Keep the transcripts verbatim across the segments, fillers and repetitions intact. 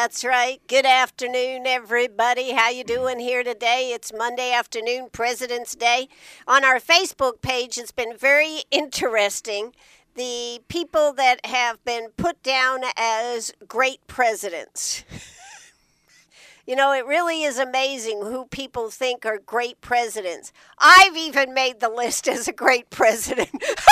That's right. Good afternoon, everybody. How you doing here today? It's Monday afternoon, President's Day. On our Facebook page, it's been very interesting. The people that have been put down as great presidents. You know, it really is amazing who people think are great presidents. I've even made the list as a great president.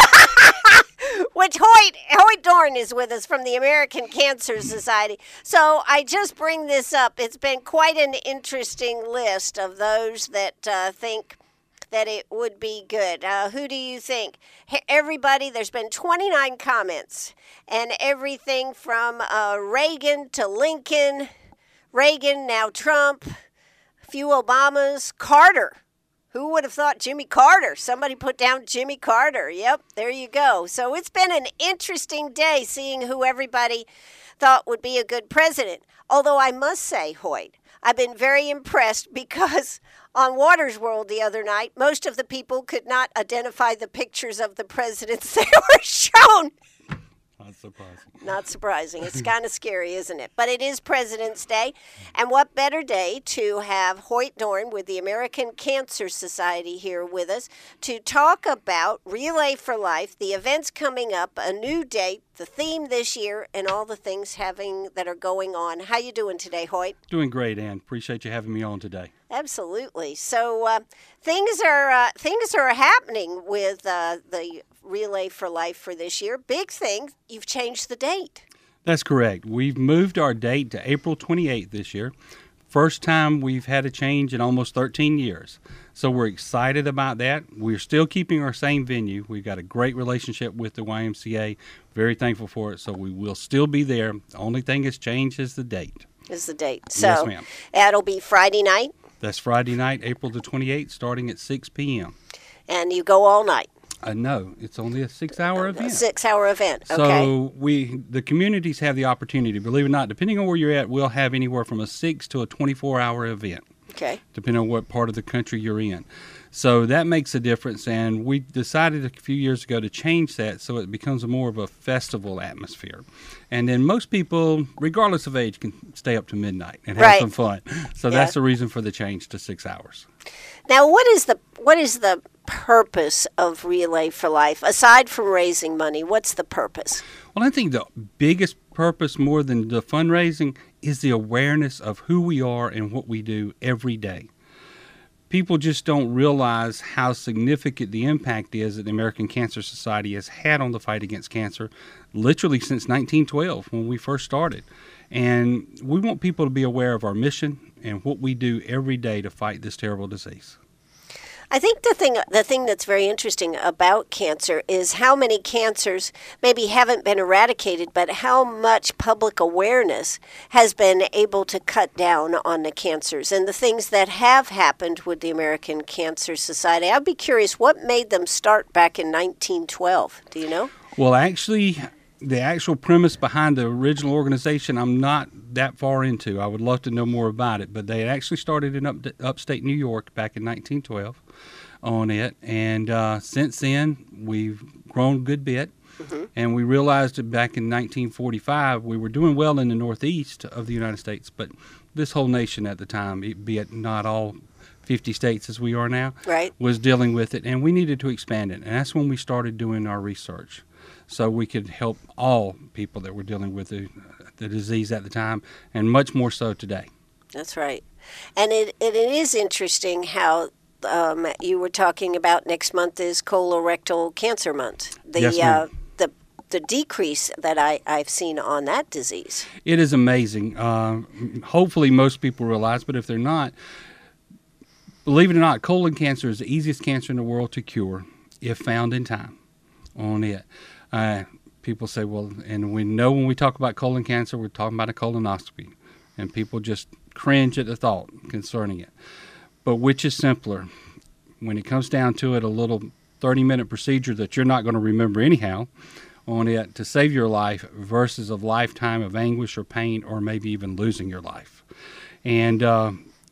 Which Hoyt, Hoyt Dorn is with us from the American Cancer Society. So I just bring this up. It's been quite an interesting list of those that uh, think that it would be good. Uh, who do you think? Everybody, there's been twenty-nine comments, and everything from uh, Reagan to Lincoln, Reagan, now Trump, a few Obamas, Carter. Who would have thought Jimmy Carter? Somebody put down Jimmy Carter. Yep, there you go. So it's been an interesting day seeing who everybody thought would be a good president. Although I must say, Hoyt, I've been very impressed because on Water's World the other night, most of the people could not identify the pictures of the presidents that were shown. Not surprising. Not surprising. It's kind of scary, isn't it? But it is President's Day. And what better day to have Hoyt Dorn with the American Cancer Society here with us to talk about Relay for Life, the events coming up, a new date, the theme this year, and all the things having that are going on. How you doing today, Hoyt? Doing great, Ann. Appreciate you having me on today. Absolutely. So uh, things are uh, things are happening with uh, the Relay for Life for this year. Big thing, you've changed the date. That's correct. We've moved our date to April twenty-eighth this year. First time we've had a change in almost thirteen years. So we're excited about that. We're still keeping our same venue. We've got a great relationship with the Y M C A. Very thankful for it. So we will still be there. The only thing that's changed is the date. Is the date. So yes, ma'am. That'll be Friday night? That's Friday night, April the twenty-eighth, starting at six p.m. And you go all night? Uh, no, it's only a six-hour event. A six-hour event, okay. So we, the communities have the opportunity, believe it or not, depending on where you're at, we'll have anywhere from a six to a twenty-four hour event. Okay. Depending on what part of the country you're in. So that makes a difference, and we decided a few years ago to change that so it becomes a more of a festival atmosphere. And then most people, regardless of age, can stay up to midnight and have right. some fun. So yeah. that's the reason for the change to six hours. Now, what is the what is the purpose of Relay for Life? Aside from raising money, what's the purpose? Well, I think the biggest purpose, more than the fundraising, is the awareness of who we are and what we do every day. People just don't realize how significant the impact is that the American Cancer Society has had on the fight against cancer, literally since nineteen twelve when we first started. And we want people to be aware of our mission and what we do every day to fight this terrible disease. I think the thing the thing that's very interesting about cancer is how many cancers maybe haven't been eradicated, but how much public awareness has been able to cut down on the cancers and the things that have happened with the American Cancer Society. I'd be curious, what made them start back in nineteen twelve? Do you know? Well, actually, the actual premise behind the original organization, I'm not that far into. I would love to know more about it, but they actually started in up, upstate New York back in nineteen twelve on it, and uh, since then we've grown a good bit. Mm-hmm. And we realized that back in nineteen forty-five we were doing well in the northeast of the United States, but this whole nation at the time, be it not all fifty states as we are now, right. was dealing with it, and we needed to expand it. And that's when we started doing our research, so we could help all people that were dealing with the, the disease at the time, and much more so today. That's right. And it, it, it is interesting how um, you were talking about next month is colorectal cancer month. The, yes, ma'am. Uh, the, the decrease that I, I've seen on that disease. It is amazing. Uh, hopefully most people realize, but if they're not, believe it or not, colon cancer is the easiest cancer in the world to cure if found in time on it. Uh, people say, well, and we know when we talk about colon cancer, we're talking about a colonoscopy, and people just cringe at the thought concerning it. But which is simpler? When it comes down to it, a little thirty-minute procedure that you're not going to remember anyhow on it to save your life versus a lifetime of anguish or pain or maybe even losing your life. And uh,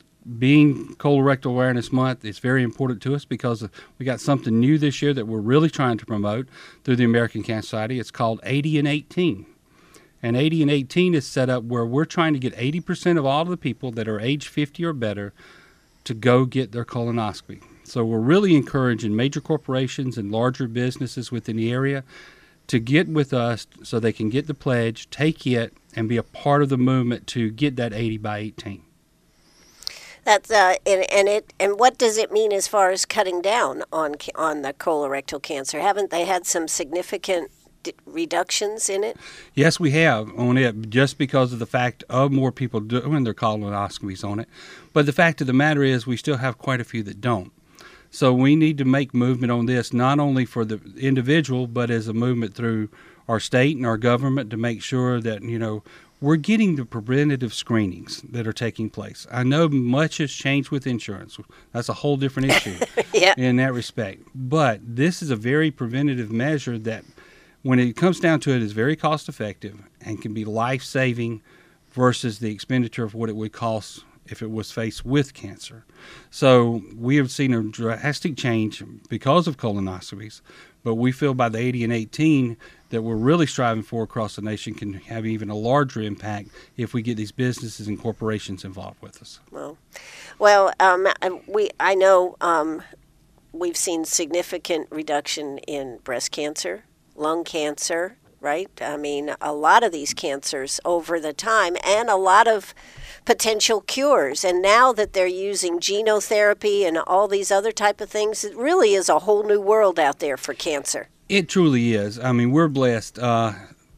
being Colorectal Awareness Month is very important to us because we got something new this year that we're really trying to promote through the American Cancer Society. It's called eighty and eighteen. And eighty and eighteen is set up where we're trying to get eighty percent of all of the people that are age fifty or better to go get their colonoscopy. So we're really encouraging major corporations and larger businesses within the area to get with us so they can get the pledge, take it, and be a part of the movement to get that eighty by eighteen. That's uh, and, and it and what does it mean as far as cutting down on on the colorectal cancer? Haven't they had some significant d- reductions in it? Yes, we have on it, just because of the fact of more people doing their colonoscopies on it. But the fact of the matter is, we still have quite a few that don't. So we need to make movement on this, not only for the individual, but as a movement through our state and our government to make sure that, you know, we're getting the preventative screenings that are taking place. I know much has changed with insurance. That's a whole different issue yeah. in that respect. But this is a very preventative measure that, when it comes down to it, is very cost effective and can be life-saving versus the expenditure of what it would cost if it was faced with cancer. So we have seen a drastic change because of colonoscopies, but we feel by the eighty and eighteen that we're really striving for across the nation can have even a larger impact if we get these businesses and corporations involved with us. Well, well, um, we I know um, we've seen significant reduction in breast cancer, lung cancer, right? I mean, a lot of these cancers over the time, and a lot of potential cures. And now that they're using genotherapy and all these other type of things, it really is a whole new world out there for cancer. It truly is. I mean, we're blessed. Uh,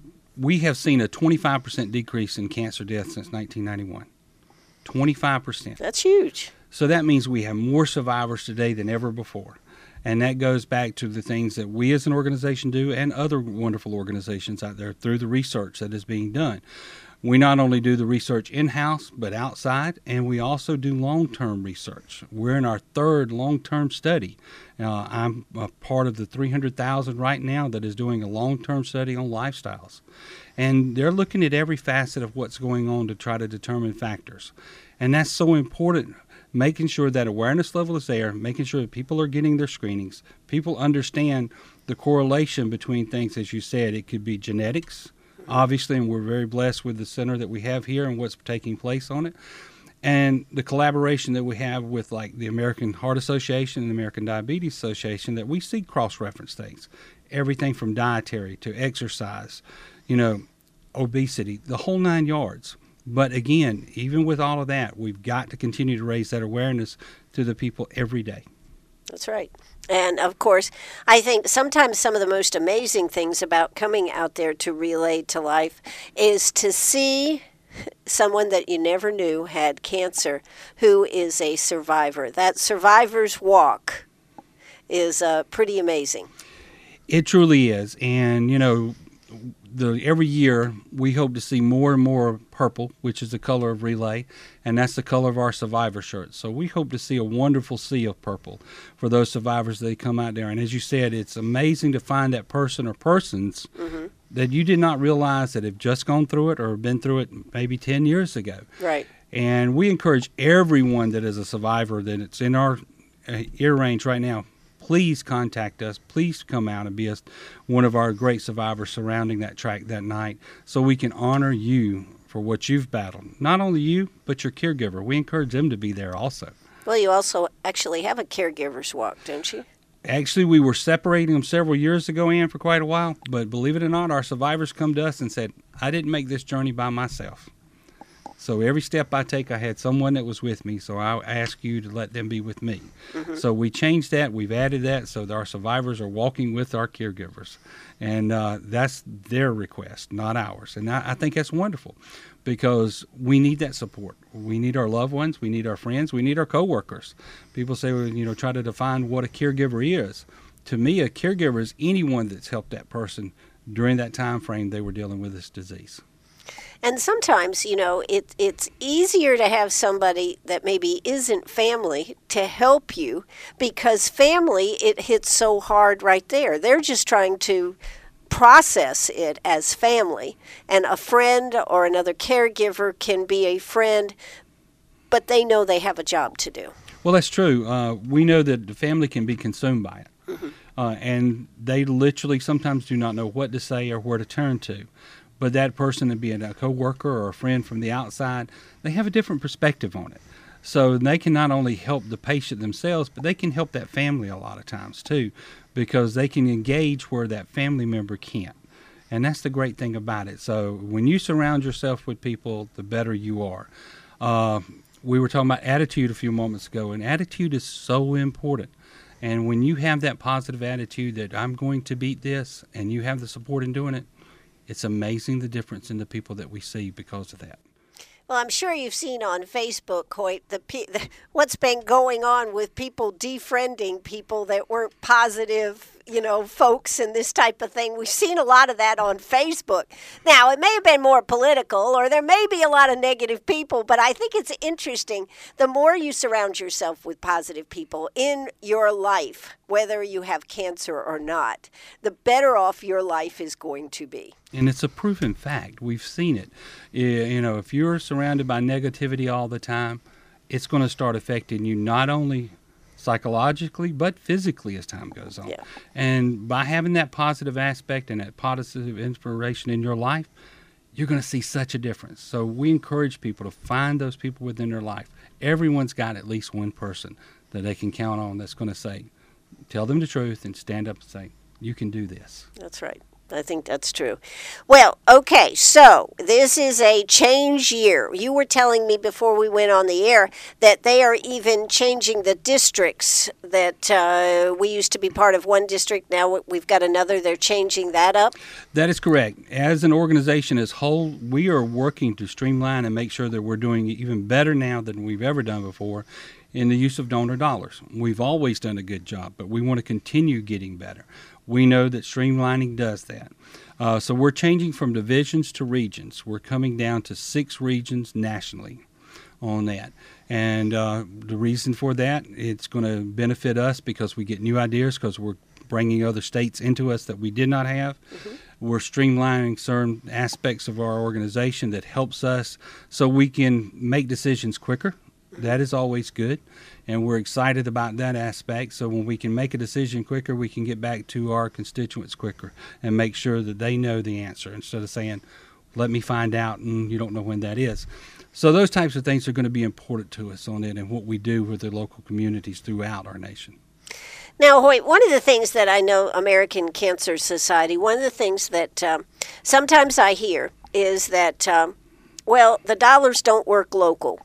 we have seen a twenty-five percent decrease in cancer deaths since nineteen ninety-one. twenty-five percent. That's huge. So that means we have more survivors today than ever before. And that goes back to the things that we as an organization do and other wonderful organizations out there through the research that is being done. We not only do the research in-house, but outside, and we also do long-term research. We're in our third long-term study. Uh, I'm a part of the three hundred thousand right now that is doing a long-term study on lifestyles. And they're looking at every facet of what's going on to try to determine factors. And that's so important, making sure that awareness level is there, making sure that people are getting their screenings. People understand the correlation between things, as you said. It could be genetics, obviously, and we're very blessed with the center that we have here and what's taking place on it. And the collaboration that we have with, like, the American Heart Association and the American Diabetes Association, that we see cross-reference things. Everything from dietary to exercise, you know, obesity, the whole nine yards. But again, even with all of that, we've got to continue to raise that awareness to the people every day. That's right. And of course, I think sometimes some of the most amazing things about coming out there to Relay to Life is to see someone that you never knew had cancer who is a survivor. That survivor's walk is uh, pretty amazing. It truly is. And, you know, The, every year we hope to see more and more purple, which is the color of Relay, and that's the color of our survivor shirts. So we hope to see a wonderful sea of purple for those survivors that come out there. And as you said, it's amazing to find that person or persons mm-hmm. that you did not realize that have just gone through it or been through it maybe ten years ago. Right. And we encourage everyone that is a survivor that it's in our uh, ear range right now, please contact us. Please come out and be a, one of our great survivors surrounding that track that night so we can honor you for what you've battled. Not only you, but your caregiver. We encourage them to be there also. Well, you also actually have a caregiver's walk, don't you? Actually, we were separating them several years ago, Ann, for quite a while. But believe it or not, our survivors come to us and said, I didn't make this journey by myself. So every step I take, I had someone that was with me, so I ask you to let them be with me. Mm-hmm. So we changed that. We've added that so that our survivors are walking with our caregivers. And uh, that's their request, not ours. And I, I think that's wonderful because we need that support. We need our loved ones. We need our friends. We need our coworkers. People say, well, you know, try to define what a caregiver is. To me, a caregiver is anyone that's helped that person during that time frame they were dealing with this disease. And sometimes, you know, it, it's easier to have somebody that maybe isn't family to help you because family, it hits so hard right there. They're just trying to process it as family. And a friend or another caregiver can be a friend, but they know they have a job to do. Well, that's true. Uh, we know that the family can be consumed by it. Mm-hmm. Uh, and they literally sometimes do not know what to say or where to turn to. but that person, being a coworker or a friend from the outside, they have a different perspective on it. So they can not only help the patient themselves, but they can help that family a lot of times too, because they can engage where that family member can't. And that's the great thing about it. So when you surround yourself with people, the better you are. Uh, we were talking about attitude a few moments ago, and attitude is so important. And when you have that positive attitude that I'm going to beat this, and you have the support in doing it, it's amazing the difference in the people that we see because of that. Well, I'm sure you've seen on Facebook, Hoyt, the, the what's been going on with people defriending people that weren't positive, you know, folks and this type of thing. We've seen a lot of that on Facebook. Now, it may have been more political, or there may be a lot of negative people, but I think it's interesting. The more you surround yourself with positive people in your life, whether you have cancer or not, the better off your life is going to be. And it's a proven fact. We've seen it. You know, if you're surrounded by negativity all the time, it's going to start affecting you not only psychologically, but physically as time goes on. Yeah. And by having that positive aspect and that positive inspiration in your life, you're going to see such a difference. So we encourage people to find those people within their life. Everyone's got at least one person that they can count on that's going to say, tell them the truth and stand up and say, you can do this. That's right. I think that's true. Well, okay, so this is a change year. You were telling me before we went on the air that they are even changing the districts, that uh, we used to be part of one district. Now we've got another. They're changing that up. That is correct. As an organization as whole, we are working to streamline and make sure that we're doing even better now than we've ever done before in the use of donor dollars. We've always done a good job, but we want to continue getting better. We know that streamlining does that. Uh, so we're changing from divisions to regions. We're coming down to six regions nationally on that. And uh, the reason for that, it's going to benefit us because we get new ideas, because we're bringing other states into us that we did not have. Mm-hmm. We're streamlining certain aspects of our organization that helps us so we can make decisions quicker. That is always good, and we're excited about that aspect. So when we can make a decision quicker, we can get back to our constituents quicker and make sure that they know the answer instead of saying, let me find out, and you don't know when that is. So those types of things are going to be important to us on it and what we do with the local communities throughout our nation. Now, Hoyt, one of the things that I know American Cancer Society, one of the things that um, sometimes I hear is that, um, well, the dollars don't work local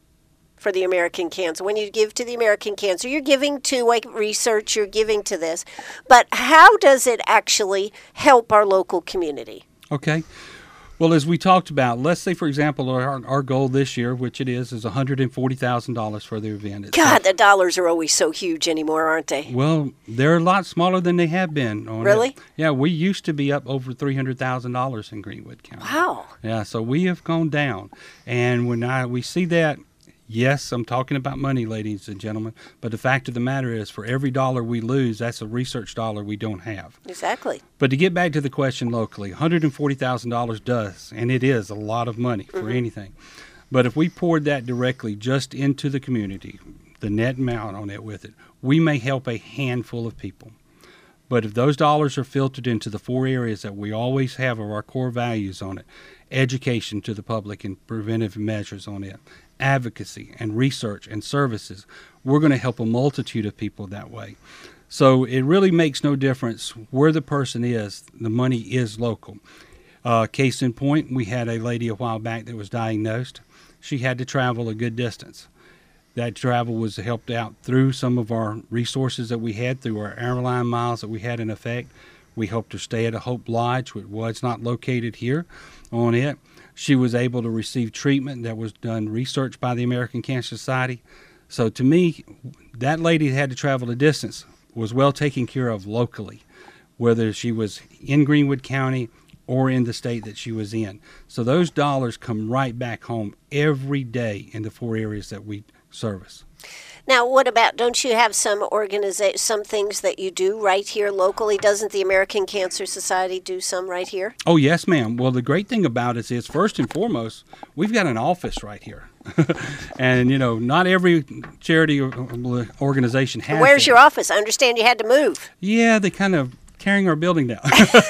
for the American Cancer. When you give to the American Cancer, you're giving to like research, you're giving to this. But how does it actually help our local community? Okay. Well, as we talked about, let's say, for example, our, our goal this year, which it is, is one hundred forty thousand dollars for the event itself. God, the dollars are always so huge anymore, aren't they? Well, they're a lot smaller than they have been. On really? It. Yeah, we used to be up over three hundred thousand dollars in Greenwood County. Wow. Yeah, so we have gone down. And when I we see that, yes, I'm talking about money, ladies and gentlemen, but the fact of the matter is for every dollar we lose, that's a research dollar we don't have. Exactly. But to get back to the question locally, one hundred forty thousand dollars does, and it is a lot of money for mm-hmm. anything. But if we poured that directly just into the community, the net amount on it with it, we may help a handful of people. But if those dollars are filtered into the four areas that we always have of our core values on it, education to the public and preventive measures on it, advocacy and research and services, we're going to help a multitude of people that way. So it really makes no difference where the person is. The money is local. Uh, case in point, we had a lady a while back that was diagnosed. She had to travel a good distance. That travel was helped out through some of our resources that we had, through our airline miles that we had in effect. We helped her stay at a Hope Lodge, which was not located here on it. She was able to receive treatment that was done research by the American Cancer Society. So to me, that lady that had to travel a distance was well taken care of locally, whether she was in Greenwood County or in the state that she was in. So those dollars come right back home every day in the four areas that we service. Now, what about, don't you have some organiza- some things that you do right here locally? Doesn't the American Cancer Society do some right here? Oh, yes, ma'am. Well, the great thing about it is, first and foremost, we've got an office right here. And, you know, not every charity or organization has Where's that. your office? I understand you had to move. Yeah, they kind of tearing our building down.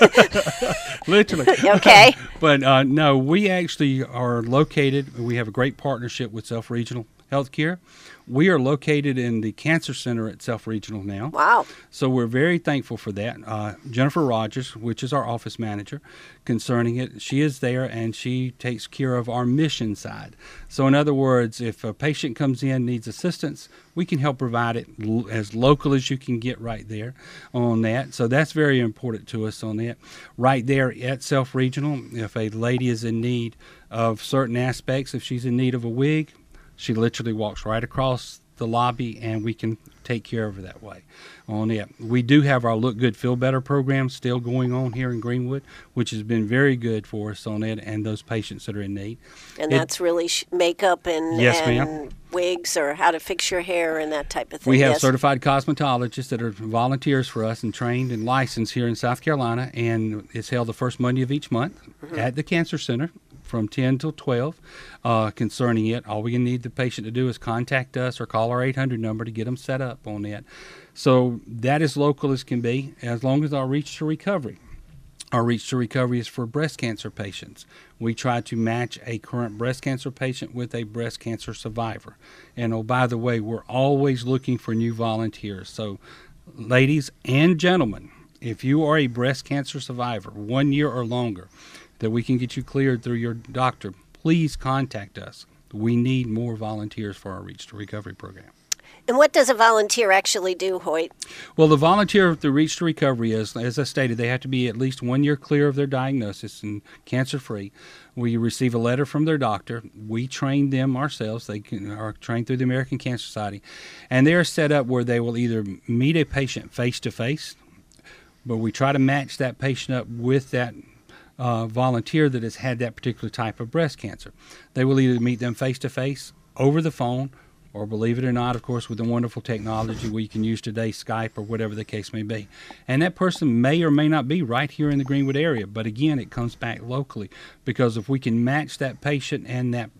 Literally. Okay. But uh, no, we actually are located, we have a great partnership with Self Regional Healthcare. We are located in the Cancer Center at Self Regional now. Wow. So we're very thankful for that. Uh, Jennifer Rogers, which is our office manager concerning it, she is there and she takes care of our mission side. So in other words, if a patient comes in, needs assistance, we can help provide it l- as local as you can get right there on that. So that's very important to us on that. Right there at Self Regional, if a lady is in need of certain aspects, if she's in need of a wig, she literally walks right across the lobby, and we can take care of her that way on it. We do have our Look Good, Feel Better program still going on here in Greenwood, which has been very good for us on it and those patients that are in need. And It- that's really sh- makeup and, Yes, and ma'am. wigs or how to fix your hair and that type of thing. We have Yes. certified cosmetologists that are volunteers for us and trained and licensed here in South Carolina, and it's held the first Monday of each month Mm-hmm. at the Cancer Center from ten till twelve uh, concerning it. All we need the patient to do is contact us or call our eight hundred number to get them set up on that. So that is local as can be, as long as our reach to recovery. Our reach to recovery is for breast cancer patients. We try to match a current breast cancer patient with a breast cancer survivor. And oh, by the way, we're always looking for new volunteers. So ladies and gentlemen, if you are a breast cancer survivor, one year or longer, that we can get you cleared through your doctor, please contact us. We need more volunteers for our Reach to Recovery program. And what does a volunteer actually do, Hoyt? Well, the volunteer through Reach to Recovery is, as I stated, they have to be at least one year clear of their diagnosis and cancer-free. We receive a letter from their doctor. We train them ourselves. They can, are trained through the American Cancer Society. And they are set up where they will either meet a patient face-to-face, but we try to match that patient up with that uh, volunteer that has had that particular type of breast cancer. They will either meet them face-to-face, over the phone, or believe it or not, of course, with the wonderful technology we can use today, Skype or whatever the case may be. And that person may or may not be right here in the Greenwood area. But again, it comes back locally, because if we can match that patient and that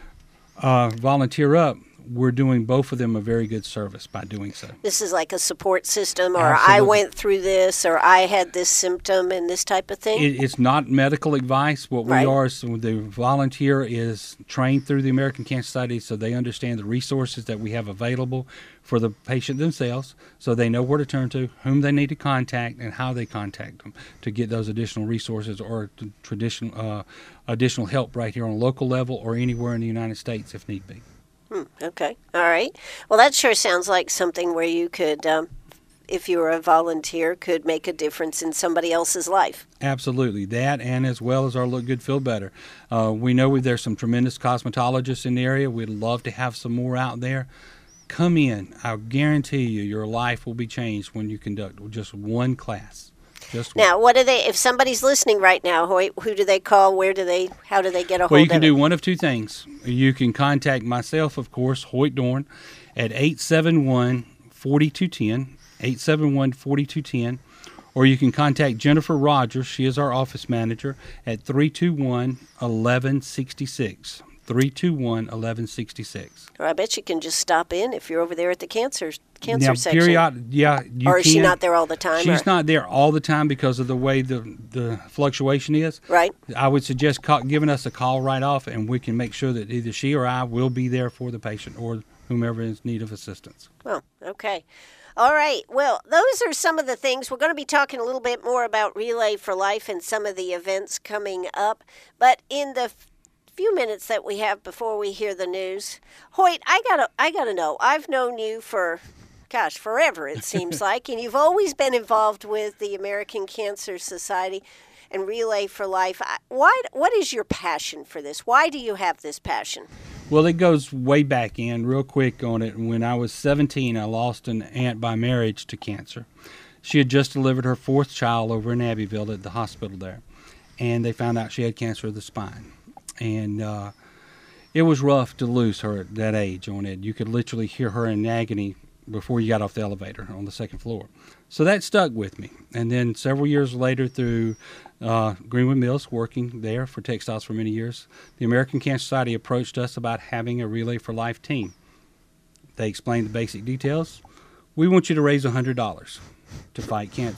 uh, volunteer up, we're doing both of them a very good service by doing so. This is like a support system, or Absolutely. I went through this, or I had this symptom and this type of thing? It, it's not medical advice. What Right. we are is the volunteer is trained through the American Cancer Society, so they understand the resources that we have available for the patient themselves, so they know where to turn to, whom they need to contact, and how they contact them to get those additional resources or t- traditional uh, additional help right here on a local level or anywhere in the United States if need be. Hmm, okay. All right. Well, that sure sounds like something where you could, um, if you were a volunteer, could make a difference in somebody else's life. Absolutely. That, and as well as our Look Good, Feel Better. Uh, we know we, there's some tremendous cosmetologists in the area. We'd love to have some more out there. Come in. I guarantee you your life will be changed when you conduct just one class. Just one. Now, what do they, if somebody's listening right now, Hoyt, who do they call? Where do they, how do they get a hold Well, you of can it? do one of two things. You can contact myself, of course, Hoyt Dorn, at eight seven one, four two one zero, eight seven one, four two one zero, or you can contact Jennifer Rogers. She is our office manager at three two one, one one six six. three two one, one one six six. Or I bet you can just stop in if you're over there at the cancer cancer Now, section. period, yeah, you or is can. she not there all the time? She's or- not there all the time because of the way the the fluctuation is. Right. I would suggest call, giving us a call right off, and we can make sure that either she or I will be there for the patient or whomever is in need of assistance. Oh, okay. All right. Well, those are some of the things. We're going to be talking a little bit more about Relay for Life and some of the events coming up. But in the f- few minutes that we have before we hear the news, Hoyt, I gotta, I gotta know. I've known you for, gosh, forever it seems like, and you've always been involved with the American Cancer Society and Relay for Life. I- Why? What is your passion for this? Why do you have this passion? Well, it goes way back in, real quick on it. When I was seventeen, I lost an aunt by marriage to cancer. She had just delivered her fourth child over in Abbeville at the hospital there, and they found out she had cancer of the spine. And uh, it was rough to lose her at that age on it. You could literally hear her in agony before you got off the elevator on the second floor. So that stuck with me. And then several years later, through uh, Greenwood Mills, working there for textiles for many years, the American Cancer Society approached us about having a Relay for Life team. They explained the basic details. We want you to raise one hundred dollars to fight cancer.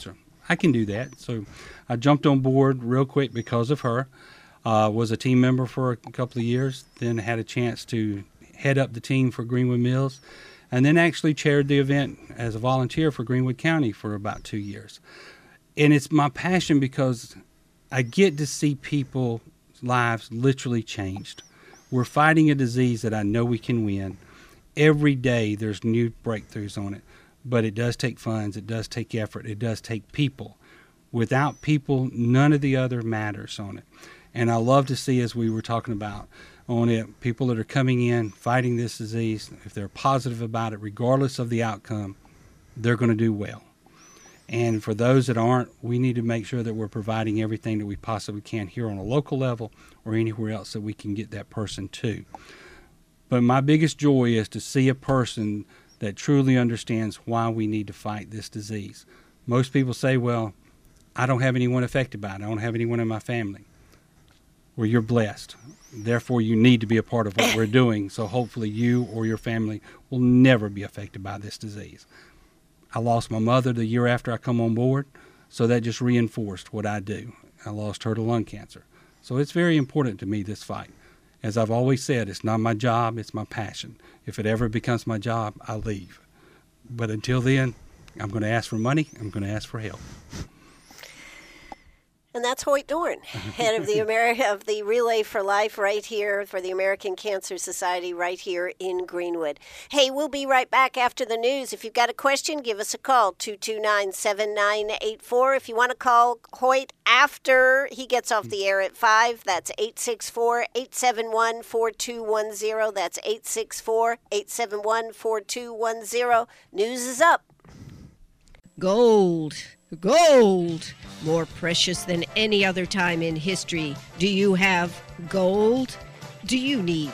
I can do that. So I jumped on board real quick because of her. Uh, was a team member for a couple of years, then had a chance to head up the team for Greenwood Mills, and then actually chaired the event as a volunteer for Greenwood County for about two years. And it's my passion because I get to see people's lives literally changed. We're fighting a disease that I know we can win. Every day there's new breakthroughs on it, but it does take funds, it does take effort, it does take people. Without people, none of the other matters on it. And I love to see, as we were talking about on it, people that are coming in, fighting this disease, if they're positive about it, regardless of the outcome, they're going to do well. And for those that aren't, we need to make sure that we're providing everything that we possibly can here on a local level or anywhere else that we can get that person to. But my biggest joy is to see a person that truly understands why we need to fight this disease. Most people say, well, I don't have anyone affected by it. I don't have anyone in my family. Well, you're blessed. Therefore, you need to be a part of what we're doing. So hopefully you or your family will never be affected by this disease. I lost my mother the year after I come on board, so that just reinforced what I do. I lost her to lung cancer. So it's very important to me, this fight. As I've always said, it's not my job, it's my passion. If it ever becomes my job, I leave. But until then, I'm going to ask for money, I'm going to ask for help. And that's Hoyt Dorn, head of the Ameri- of the Relay for Life right here for the American Cancer Society right here in Greenwood. Hey, we'll be right back after the news. If you've got a question, give us a call, two two nine, seven nine eight four. If you want to call Hoyt after he gets off the air at five, that's eight six four, eight seven one, four two one zero. That's eight six four, eight seven one, four two one zero. News is up. Gold. Gold. More precious than any other time in history. Do you have gold? Do you need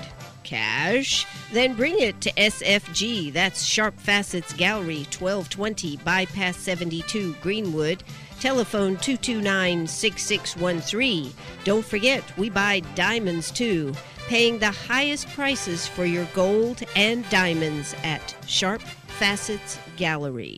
cash? Then bring it to S F G. That's Sharp Facets Gallery, twelve twenty Bypass seventy-two, Greenwood. Telephone two two nine, six six one three. Don't forget, we buy diamonds too. Paying the highest prices for your gold and diamonds at Sharp Facets Gallery.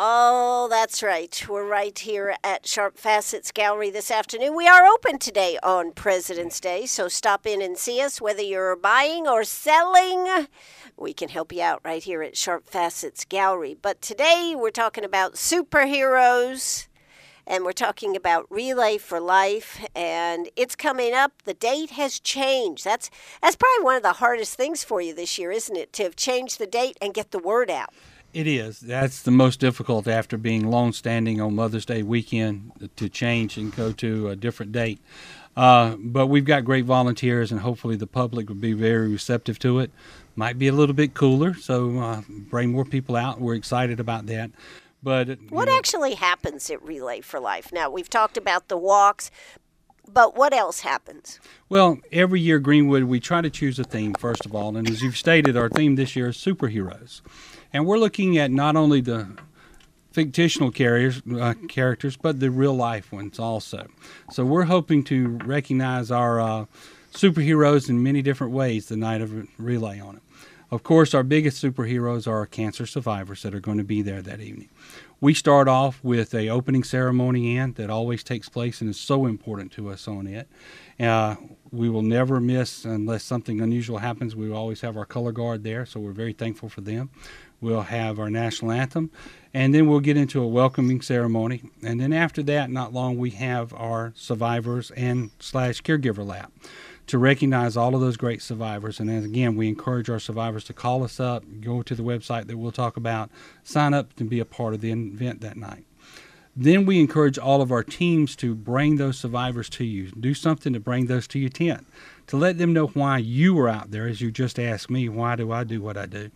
Oh, that's right. We're right here at Sharp Facets Gallery this afternoon. We are open today on President's Day, so stop in and see us. Whether you're buying or selling, we can help you out right here at Sharp Facets Gallery. But today we're talking about superheroes, and we're talking about Relay for Life, and it's coming up. The date has changed. That's, that's probably one of the hardest things for you this year, isn't it, to have changed the date and get the word out? It is. That's the most difficult after being long-standing on Mother's Day weekend to change and go to a different date. Uh, but we've got great volunteers, and hopefully the public will be very receptive to it. Might be a little bit cooler, so uh, bring more people out. We're excited about that. But what know, actually happens at Relay for Life? Now, we've talked about the walks, but what else happens? Well, every year, Greenwood, we try to choose a theme, first of all. And as you've stated, our theme this year is superheroes. And we're looking at not only the fictional carriers, uh, characters, but the real-life ones also. So we're hoping to recognize our uh, superheroes in many different ways the night of Relay on it. Of course, our biggest superheroes are our cancer survivors that are going to be there that evening. We start off with a opening ceremony in that always takes place and is so important to us on it. Uh, we will never miss, unless something unusual happens, we will always have our color guard there, so we're very thankful for them. We'll have our national anthem, and then we'll get into a welcoming ceremony. And then after that, not long, we have our survivors and slash caregiver lap to recognize all of those great survivors. And then again, we encourage our survivors to call us up, go to the website that we'll talk about, sign up to be a part of the event that night. Then we encourage all of our teams to bring those survivors to you. Do something to bring those to your tent, to let them know why you are out there, as you just asked me, why do I do what I do?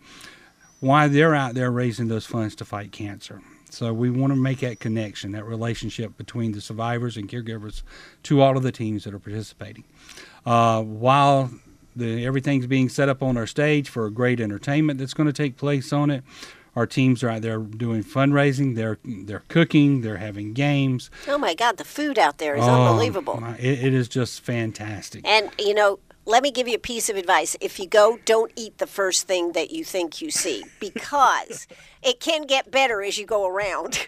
Why they're out there raising those funds to fight cancer. So we want to make that connection, that relationship between the survivors and caregivers to all of the teams that are participating. Uh, while the, everything's being set up on our stage for a great entertainment that's going to take place on it, our teams are out there doing fundraising, they're they're cooking, they're having games. Oh, my God, the food out there is oh, unbelievable. It, it is just fantastic. And, you know, let me give you a piece of advice. If you go, don't eat the first thing that you think you see, because it can get better as you go around.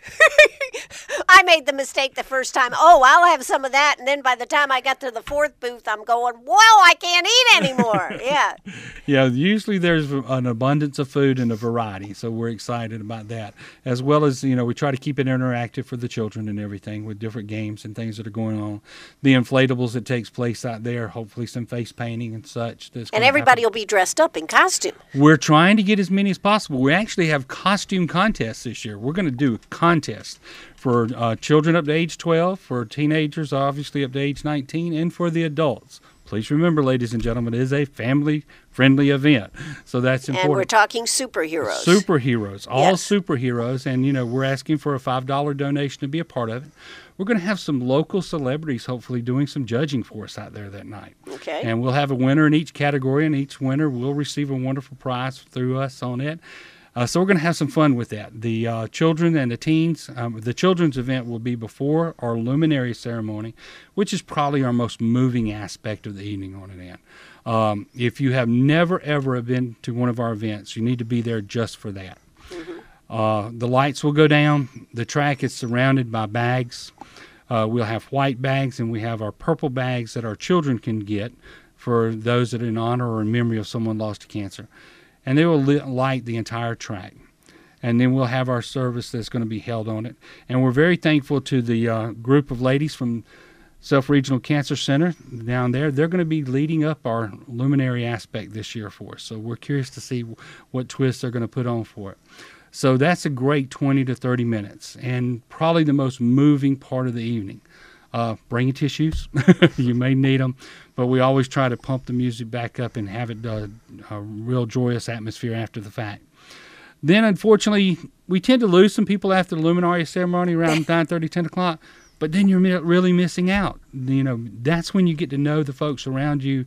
I made the mistake the first time. Oh, I'll have some of that. And then by the time I got to the fourth booth, I'm going, well, I can't eat anymore. Yeah. Yeah, usually there's an abundance of food and a variety, so we're excited about that. As well as, you know, we try to keep it interactive for the children and everything with different games and things that are going on. The inflatables that takes place out there, hopefully some face painting and such. And everybody will be dressed up in costume. We're trying to get as many as possible. We actually have costume contests this year. We're going to do a contest for uh, children up to age twelve, for teenagers obviously up to age nineteen, and for the adults. Please remember, ladies and gentlemen, it is a family-friendly event, so that's important. And we're talking superheroes. Superheroes, all Yes. superheroes, and, you know, we're asking for a five dollar donation to be a part of it. We're going to have some local celebrities hopefully doing some judging for us out there that night. Okay. And we'll have a winner in each category, and each winner will receive a wonderful prize through us on it. Uh, so we're going to have some fun with that. The uh, children and the teens, um, the children's event will be before our luminary ceremony, which is probably our most moving aspect of the evening on an end. Um, if you have never, ever been to one of our events, you need to be there just for that. Mm-hmm. Uh, the lights will go down. The track is surrounded by bags. Uh, we'll have white bags, and we have our purple bags that our children can get for those that are in honor or in memory of someone lost to cancer. And they will lit, light the entire track. And then we'll have our service that's going to be held on it. And we're very thankful to the uh, group of ladies from Self Regional Cancer Center down there. They're going to be leading up our luminary aspect this year for us. So we're curious to see what twists they're going to put on for it. So that's a great twenty to thirty minutes, and probably the most moving part of the evening. Uh, bring your tissues. You may need them, but we always try to pump the music back up and have it uh, a real joyous atmosphere after the fact. Then, unfortunately, we tend to lose some people after the luminary ceremony around nine thirty, ten o'clock, but then you're mi- really missing out. You know, that's when you get to know the folks around you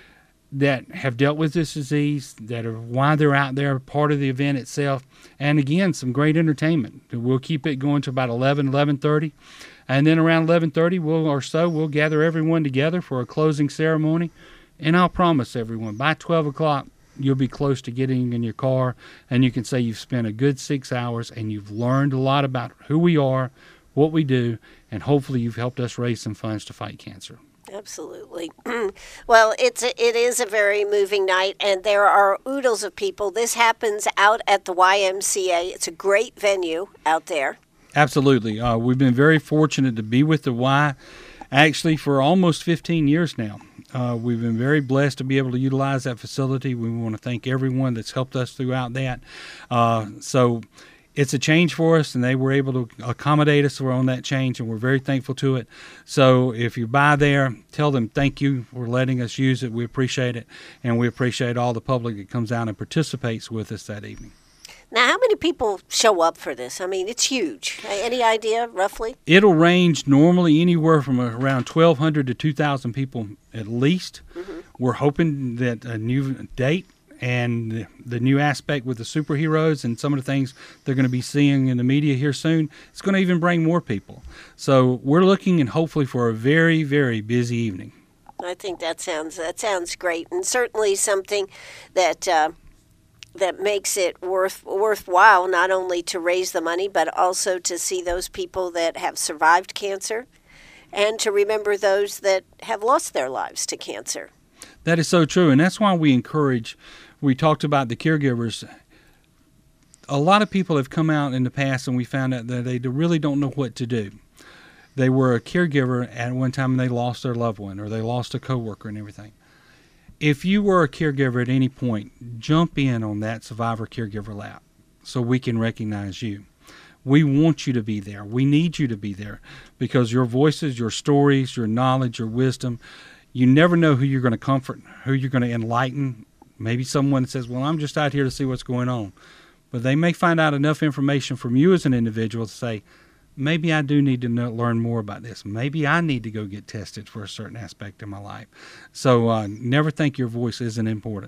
that have dealt with this disease, that are why they're out there, part of the event itself, and again, some great entertainment. We'll keep it going to about eleven, eleven thirty. And then around eleven thirty we'll, or so, we'll gather everyone together for a closing ceremony. And I'll promise everyone, by twelve o'clock, you'll be close to getting in your car, and you can say you've spent a good six hours and you've learned a lot about who we are, what we do, and hopefully you've helped us raise some funds to fight cancer. Absolutely. Well, it's a, it is a very moving night, and there are oodles of people. This happens out at the Y M C A. It's a great venue out there. Absolutely. Uh, we've been very fortunate to be with the Y actually for almost fifteen years now. Uh, we've been very blessed to be able to utilize that facility. We want to thank everyone that's helped us throughout that. Uh, so it's a change for us, and they were able to accommodate us on that change, and we're very thankful to it. So if you buy there, tell them thank you for letting us use it. We appreciate it, and we appreciate all the public that comes out and participates with us that evening. Now, how many people show up for this? I mean, it's huge. Any idea, roughly? It'll range normally anywhere from around twelve hundred to two thousand people at least. Mm-hmm. We're hoping that a new date and the, the new aspect with the superheroes and some of the things they're going to be seeing in the media here soon, it's going to even bring more people. So we're looking and hopefully for a very, very busy evening. I think that sounds that sounds great, and certainly something that uh, that makes it worth worthwhile, not only to raise the money, but also to see those people that have survived cancer and to remember those that have lost their lives to cancer. That is so true, and that's why we encourage, we talked about the caregivers. A lot of people have come out in the past and we found out that they really don't know what to do. They were a caregiver at one time and they lost their loved one, or they lost a coworker and everything. If you were a caregiver at any point, jump in on that survivor caregiver lap so we can recognize you. We want you to be there. We need you to be there because your voices, your stories, your knowledge, your wisdom, you never know who you're going to comfort, who you're going to enlighten. Maybe someone says, well, I'm just out here to see what's going on. But they may find out enough information from you as an individual to say, maybe I do need to know, learn more about this. Maybe I need to go get tested for a certain aspect of my life. So uh, never think your voice isn't important.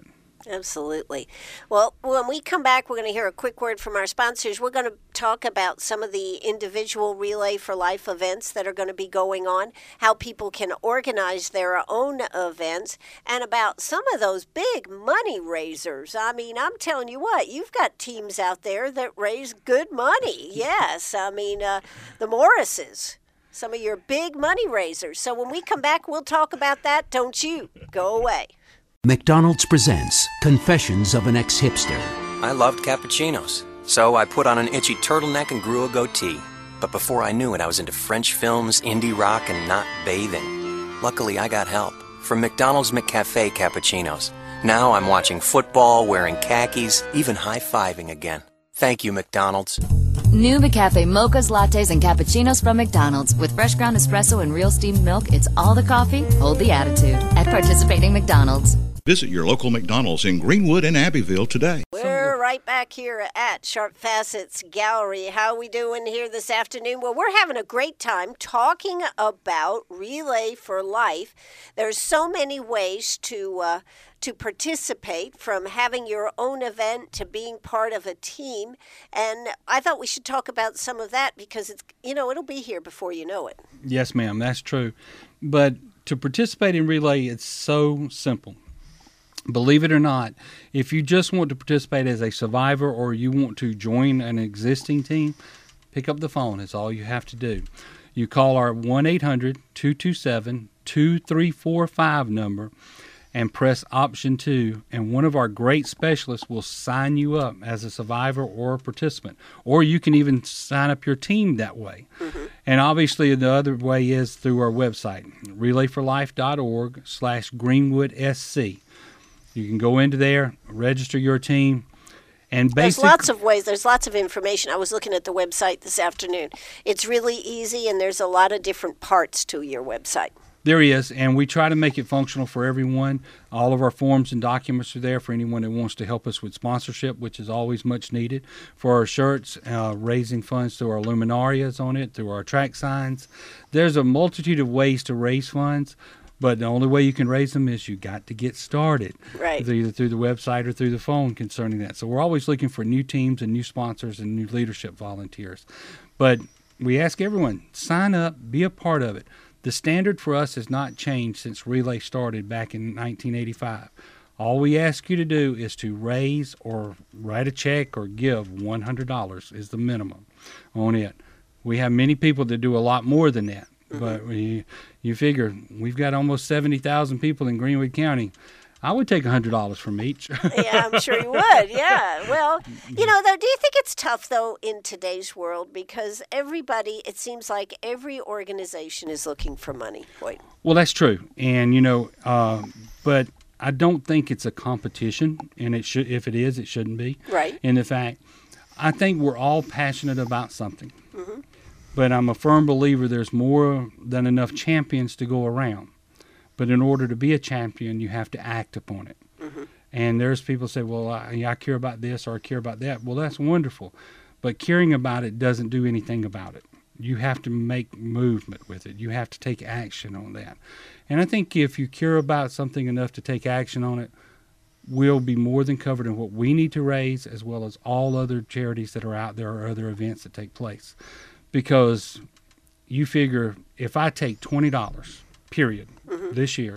Absolutely. Well, when we come back, we're going to hear a quick word from our sponsors. We're going to talk about some of the individual Relay for Life events that are going to be going on, how people can organize their own events, and about some of those big money raisers. I mean, I'm telling you what, you've got teams out there that raise good money. Yes. I mean, uh, the Morrises. Some of your big money raisers. So when we come back, we'll talk about that. Don't you go away. McDonald's presents Confessions of an Ex-Hipster. I loved cappuccinos, so I put on an itchy turtleneck and grew a goatee. But before I knew it, I was into French films, indie rock, and not bathing. Luckily, I got help from McDonald's McCafe cappuccinos. Now I'm watching football, wearing khakis, even high-fiving again. Thank you, McDonald's. New McCafe mochas, lattes, and cappuccinos from McDonald's. With fresh ground espresso and real steamed milk, it's all the coffee, hold the attitude. At participating McDonald's. Visit your local McDonald's in Greenwood and Abbeville today. We're right back here at Sharp Facets Gallery. How are we doing here this afternoon? Well, we're having a great time talking about Relay for Life. There's so many ways to uh, to participate, from having your own event to being part of a team. And I thought we should talk about some of that because, it's you know, it'll be here before you know it. Yes, ma'am, that's true. But to participate in Relay, it's so simple. Believe it or not, if you just want to participate as a survivor or you want to join an existing team, pick up the phone. It's all you have to do. You call our one eight hundred two two seven two three four five number and press option two, and one of our great specialists will sign you up as a survivor or a participant. Or you can even sign up your team that way. Mm-hmm. And obviously the other way is through our website, relay for life dot org slash greenwood S C. You can go into there, register your team, and basically... There's lots of ways. There's lots of information. I was looking at the website this afternoon. It's really easy, and there's a lot of different parts to your website. There is, and we try to make it functional for everyone. All of our forms and documents are there for anyone that wants to help us with sponsorship, which is always much needed. For our shirts, uh, raising funds through our luminarias on it, through our track signs. There's a multitude of ways to raise funds. But the only way you can raise them is you got to get started, right? Either through the website or through the phone concerning that. So we're always looking for new teams and new sponsors and new leadership volunteers. But we ask everyone, sign up, be a part of it. The standard for us has not changed since Relay started back in nineteen eighty-five. All we ask you to do is to raise or write a check or give one hundred dollars is the minimum on it. We have many people that do a lot more than that. But we, you figure we've got almost seventy thousand people in Greenwood County. I would take one hundred dollars from each. Yeah, I'm sure you would. Yeah. Well, you know, though, do you think it's tough, though, in today's world? Because everybody, it seems like every organization is looking for money. Wait. Well, that's true. And, you know, uh, but I don't think it's a competition. And it should, if it is, it shouldn't be. Right. In the fact, I think we're all passionate about something. Mm-hmm. But I'm a firm believer there's more than enough champions to go around. But in order to be a champion, you have to act upon it. Mm-hmm. And there's people say, well, I, I care about this or I care about that. Well, that's wonderful. But caring about it doesn't do anything about it. You have to make movement with it. You have to take action on that. And I think if you care about something enough to take action on it, we'll be more than covered in what we need to raise, as well as all other charities that are out there or other events that take place. Because you figure if I take twenty dollars, period, mm-hmm. this year,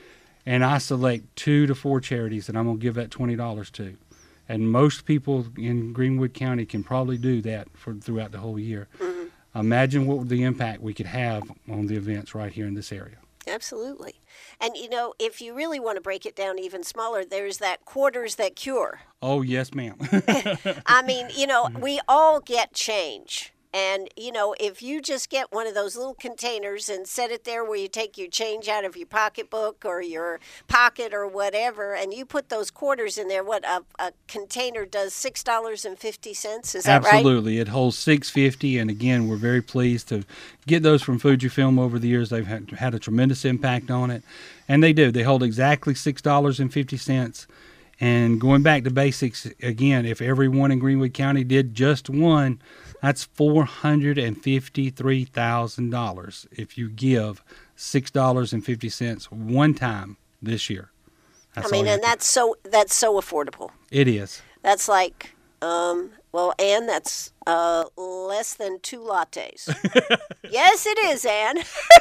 and I select two to four charities that I'm going to give that twenty dollars to, and most people in Greenwood County can probably do that for throughout the whole year, mm-hmm. imagine what the impact we could have on the events right here in this area. Absolutely. And, you know, if you really want to break it down even smaller, there's that quarters that cure. Oh, yes, ma'am. I mean, you know, we all get change. And, you know, if you just get one of those little containers and set it there where you take your change out of your pocketbook or your pocket or whatever, and you put those quarters in there, what, a, a container does six dollars and fifty cents? Is that Absolutely. right? Absolutely. It holds six dollars and fifty cents. And, again, we're very pleased to get those from Fujifilm over the years. They've had, had a tremendous impact on it. And they do. They hold exactly six dollars and fifty cents. And going back to basics, again, if everyone in Greenwood County did just one, that's four hundred fifty-three thousand dollars if you give six dollars and fifty cents one time this year. That's I mean, all you and have to- that's so that's so affordable. it is. That's like, um, well, Ann, that's uh, less than two lattes. Yes, it is, Ann.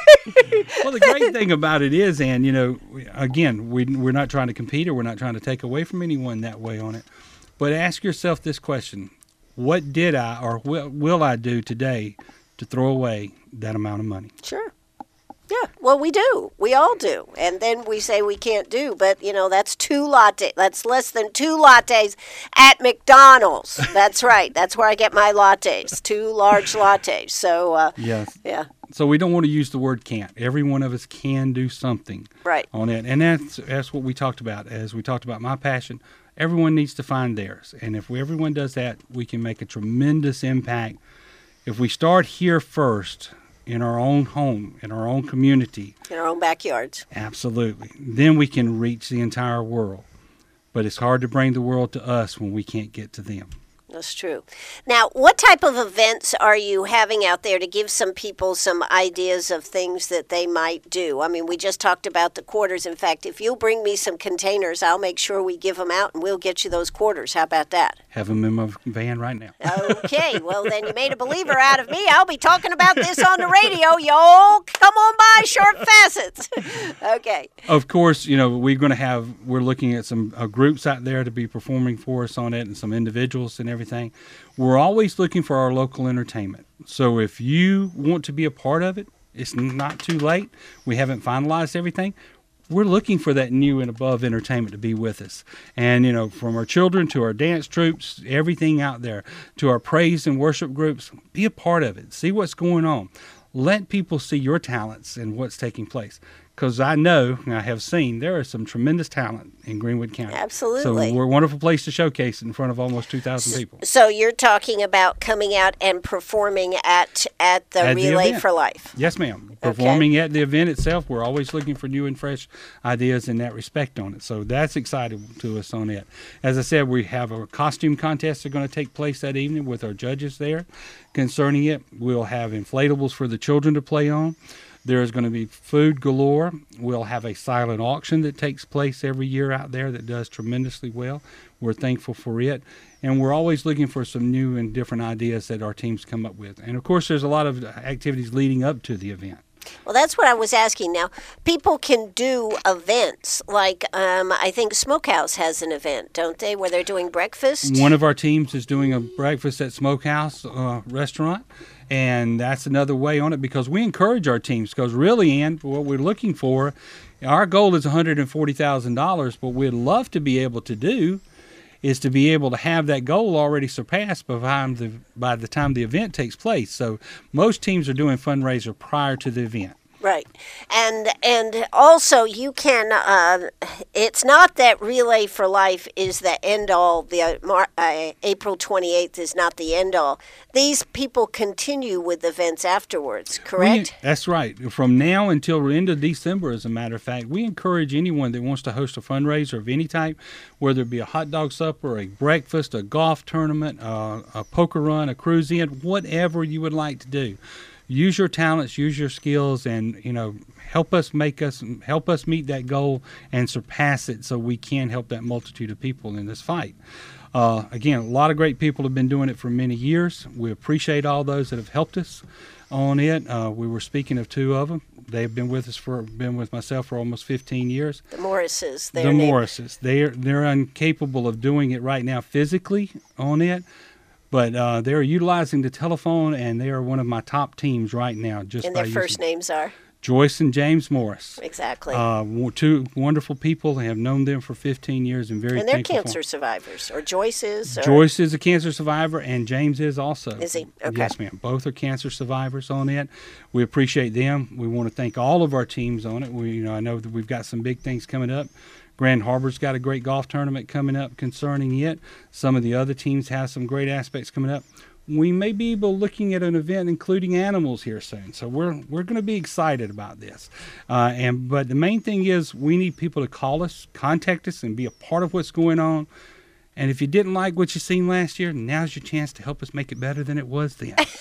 Well, the great thing about it is, and you know, we- again, we, we're not trying to compete or we're not trying to take away from anyone that way on it. But ask yourself this question: what did I or will, will I do today to throw away that amount of money? Sure. Yeah, well, we do. We all do. And then we say we can't do, but, you know, that's two lattes. That's less than two lattes at McDonald's. That's right. That's where I get my lattes, two large lattes. So, uh, Yes. yeah, So we don't want to use the word can't. Every one of us can do something right. on it. And that's that's what we talked about. As we talked about my passion, everyone needs to find theirs. And if we, everyone does that, we can make a tremendous impact. If we start here first, in our own home, in our own community, In our own backyards. absolutely, then we can reach the entire world. But it's hard to bring the world to us when we can't get to them. That's true. Now, what type of events are you having out there to give some people some ideas of things that they might do? I mean, we just talked about the quarters. In fact, if you'll bring me some containers, I'll make sure we give them out and we'll get you those quarters. How about that? Have them in my van right now. Okay, well, then you made a believer out of me. I'll be talking about this on the radio. Yo, come on by, Short Facets. Okay. Of course, you know, we're going to have, we're looking at some uh, groups out there to be performing for us on it and some individuals and everything. We're always looking for our local entertainment. So if you want to be a part of it, it's not too late. We haven't finalized everything. We're looking for that new and above entertainment to be with us. And, you know, from our children to our dance troops, everything out there, to our praise and worship groups, be a part of it. See what's going on. Let people see your talents and what's taking place. Because I know, and I have seen, there is some tremendous talent in Greenwood County. Absolutely. So we're a wonderful place to showcase in front of almost two thousand people. So you're talking about coming out and performing at at the At the Relay event. for Life. Yes, ma'am. Performing at the event itself, we're always looking for new and fresh ideas in that respect on it. So that's exciting to us on it. As I said, we have a costume contest that's going to take place that evening with our judges there concerning it. We'll have inflatables for the children to play on. There's going to be food galore. We'll have a silent auction that takes place every year out there that does tremendously well. We're thankful for it. And we're always looking for some new and different ideas that our teams come up with. And, of course, there's a lot of activities leading up to the event. Well, that's what I was asking. Now, people can do events like um, I think Smokehouse has an event, don't they, where they're doing breakfast? One of our teams is doing a breakfast at Smokehouse uh, restaurant. And that's another way on it because we encourage our teams because really, Ann, what we're looking for, our goal is one hundred forty thousand dollars. What we'd love to be able to do is to be able to have that goal already surpassed by the time the, by the, time the event takes place. So most teams are doing fundraiser prior to the event. Right. And and also you can, uh, it's not that Relay for Life is the end all, the uh, Mar- uh, April twenty-eighth is not the end all. These people continue with events afterwards, correct? We, that's right. From now until the end of December, as a matter of fact, we encourage anyone that wants to host a fundraiser of any type, whether it be a hot dog supper, a breakfast, a golf tournament, uh, a poker run, a cruise in, whatever you would like to do. Use your talents, use your skills, and, you know, help us make us help us meet that goal and surpass it so we can help that multitude of people in this fight. Uh, again, a lot of great people have been doing it for many years. We appreciate all those that have helped us on it. Uh, we were speaking of two of them. They've been with us for been with myself for almost fifteen years. The Morrises. The Their name. Morrises. They're they're incapable of doing it right now physically on it. But uh, they're utilizing the telephone, and they are one of my top teams right now. Just And by their first using names are? Joyce and James Morris. Exactly. Uh, w- two wonderful people. I have known them for fifteen years and very and they're thankful for cancer survivors, or Joyce is? Or? Joyce is a cancer survivor, and James is also. Is he? Okay. Yes, ma'am. Both are cancer survivors on it. We appreciate them. We want to thank all of our teams on it. We, you know, I know that we've got some big things coming up. Grand Harbor's got a great golf tournament coming up concerning it. Some of the other teams have some great aspects coming up. We may be able looking at an event including animals here soon, so we're we're going to be excited about this. Uh, and but the main thing is we need people to call us, contact us, and be a part of what's going on. And if you didn't like what you seen last year, now's your chance to help us make it better than it was then.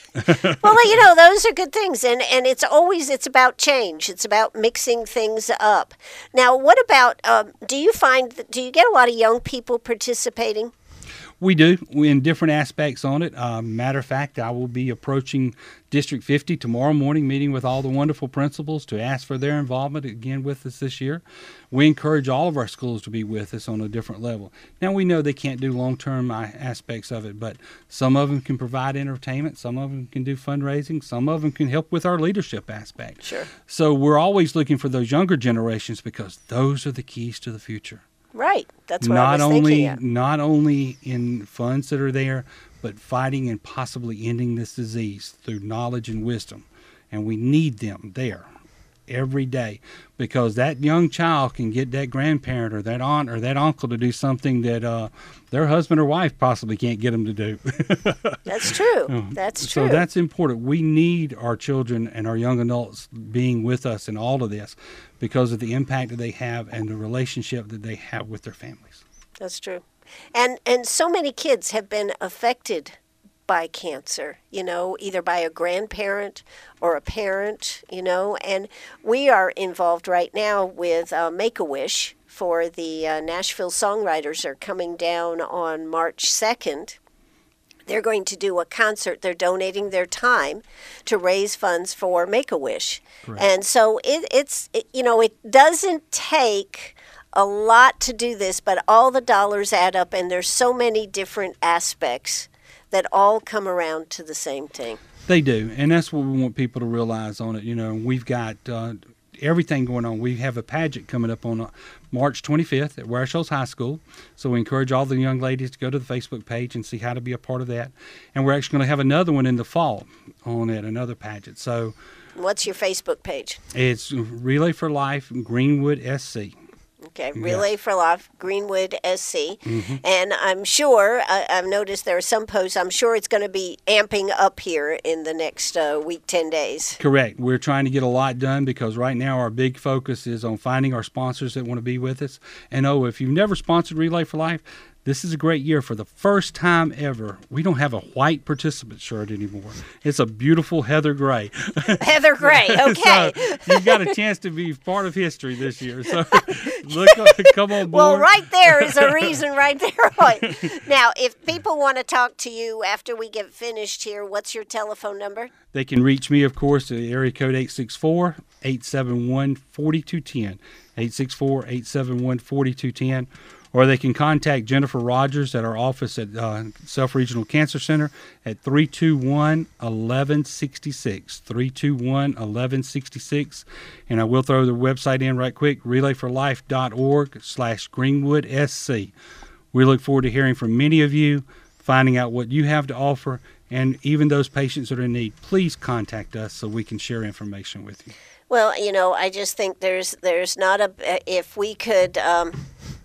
Well, you know, those are good things, and and it's always it's about change. It's about mixing things up. Now, what about? Um, do you find that, do you get a lot of young people participating? We do in different aspects on it. Um, matter of fact, I will be approaching District fifty tomorrow morning, meeting with all the wonderful principals to ask for their involvement again with us this year. We encourage all of our schools to be with us on a different level. Now, we know they can't do long-term aspects of it, but some of them can provide entertainment, some of them can do fundraising, some of them can help with our leadership aspect. Sure. So we're always looking for those younger generations because those are the keys to the future. Right. That's what not I was only thinking. Of. not only in funds that are there, but fighting and possibly ending this disease through knowledge and wisdom. And we need them there every day because that young child can get that grandparent or that aunt or that uncle to do something that uh, their husband or wife possibly can't get them to do. That's true. That's true. So that's important. We need our children and our young adults being with us in all of this because of the impact that they have and the relationship that they have with their families. That's true. And and so many kids have been affected by cancer, you know, either by a grandparent or a parent, you know, and we are involved right now with uh, Make-A-Wish for the uh, Nashville Songwriters are coming down on March second. They're going to do a concert. They're donating their time to raise funds for Make-A-Wish. Correct. And so it, it's, it, you know, it doesn't take a lot to do this, but all the dollars add up, and there's so many different aspects that all come around to the same thing. They do, and that's what we want people to realize on it. You know, we've got uh, everything going on. We have a pageant coming up on uh, March twenty-fifth at Ware Shoals High School, so we encourage all the young ladies to go to the Facebook page and see how to be a part of that. And we're actually going to have another one in the fall on it, another pageant. So, what's your Facebook page? It's Relay for Life Greenwood S C. Okay, Relay yes. for Life, Greenwood S C. Mm-hmm. And I'm sure, I, I've noticed there are some posts, I'm sure it's going to be amping up here in the next uh, week, ten days. Correct. We're trying to get a lot done because right now our big focus is on finding our sponsors that want to be with us. And oh, if you've never sponsored Relay for Life, this is a great year. For the first time ever, we don't have a white participant shirt anymore. It's a beautiful heather gray. Heather gray, okay. So you've got a chance to be part of history this year. So look, come on board. Well, right there is a reason right there. Now, if people want to talk to you after we get finished here, what's your telephone number? They can reach me, of course, at area code eight six four, eight seven one, four two one zero, eight six four, eight seven one, four two one zero. Or they can contact Jennifer Rogers at our office at uh, Self Regional Cancer Center at three two one, one one six six, three two one, one one six six. And I will throw the website in right quick, relay for life dot org slash Greenwood S C. We look forward to hearing from many of you, finding out what you have to offer, and even those patients that are in need. Please contact us so we can share information with you. Well, you know, I just think there's there's not a, if we could um,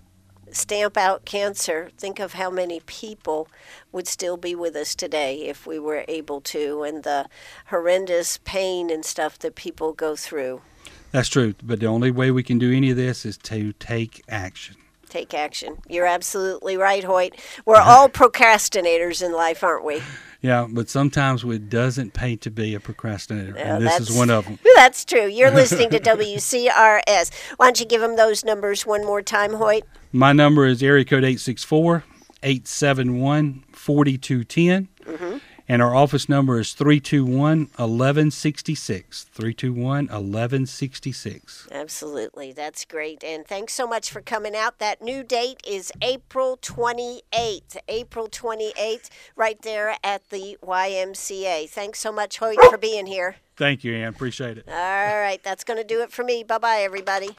stamp out cancer, think of how many people would still be with us today if we were able to, and the horrendous pain and stuff that people go through. That's true, but the only way we can do any of this is to take action. Take action. You're absolutely right, Hoyt. We're all procrastinators in life, aren't we? Yeah, but sometimes it doesn't pay to be a procrastinator, yeah, and this is one of them. That's true. You're listening to W C R S. Why don't you give them those numbers one more time, Hoyt? My number is area code eight six four, eight seven one, four two one zero, mm-hmm. and our office number is three two one, one one six six, three two one, one one six six. Absolutely. That's great. And thanks so much for coming out. That new date is April twenty-eighth. April twenty-eighth, right there at the Y M C A. Thanks so much, Hoyt, for being here. Thank you, Ann. Appreciate it. All right. That's going to do it for me. Bye-bye, everybody.